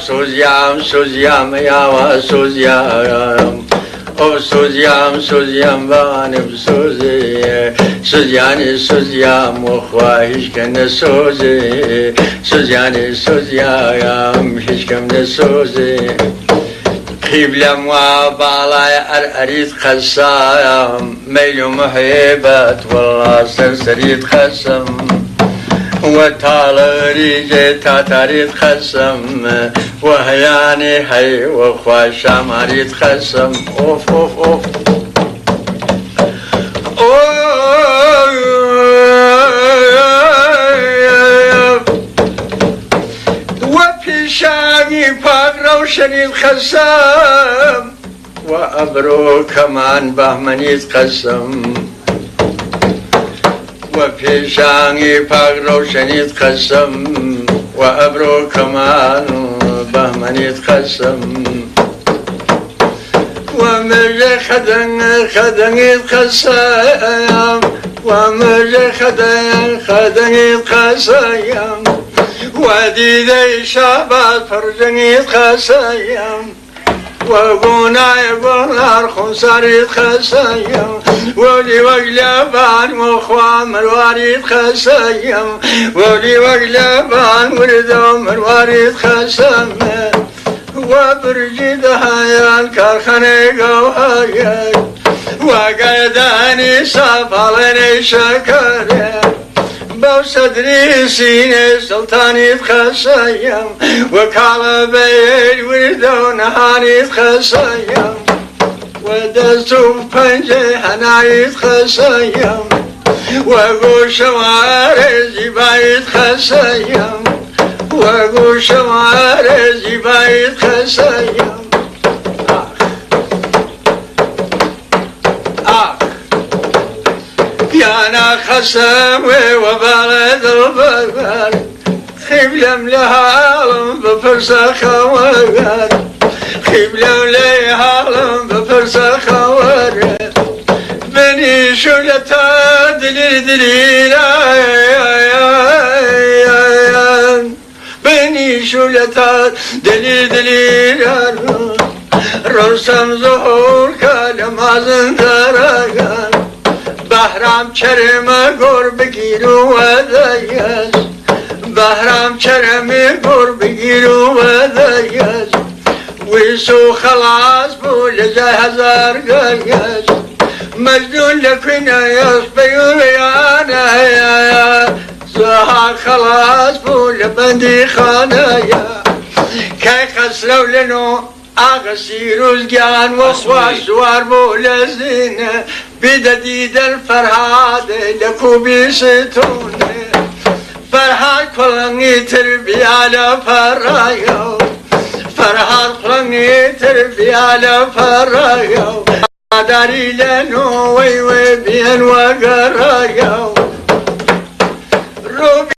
سوزيام سوزيام يا سوزيام او سوزيام بانم سوزي سوزياني سوزيام وخواهش كن سوزي سوزياني سوزيام هيش كم سوزي قبلم وبالاي أريد خسام ميل محبت والله سرسريد خسم وتالريجي تاتريد خسم وهياني هي وخواشام أريد خسم أوف أوف أوف وبيشاني باق روشني الخسم وأبرو كمان بهمنيد خسم وبيشاني باق روشني الخسم وأبرو كمان بهمنيد خسم ومرجع خدني الخسم ومرجع خدني الخسم وديدي شابات فرجني الخسم وقونا يقولار خنصاري الخسم ولي وقلبان وخوا مرواري الخسم ولي وقلبان وردو مرواري الخسم وبرجد هايان كارخاني قوهاي وقيداني سافالني شكري بوصدري سيني سلطاني بخسايم وكالبي وردو نهاني بخسايم ودستو بفنجي هناي بخسايم وقوش وارزي بايد خسايم وقوش وارزي بايد خسايم يانا خسم وبلد البقر خبلم لها علم بفرسخ وقر خبلم لها علم بفرسخ وقر بني شلتا دليل بني شلتا دليل رسم ظهور كلمة درجان بهرام چرم گور بگیرو و دیز بهرام چرم گور بگیرو و دیز ویسو خلاص بول هزار گیز مجنون لکنه یس بیوریانه زها خلاص بول بندی خانه که خسرو لنو آغسی روزگان و خواسوار بولزینه بددید الفرهاد لكوبي ستونه فرهاد كلني تربي على فرايو فرهاد كلني تربي على فرايو داري لنو وي بين وقرايو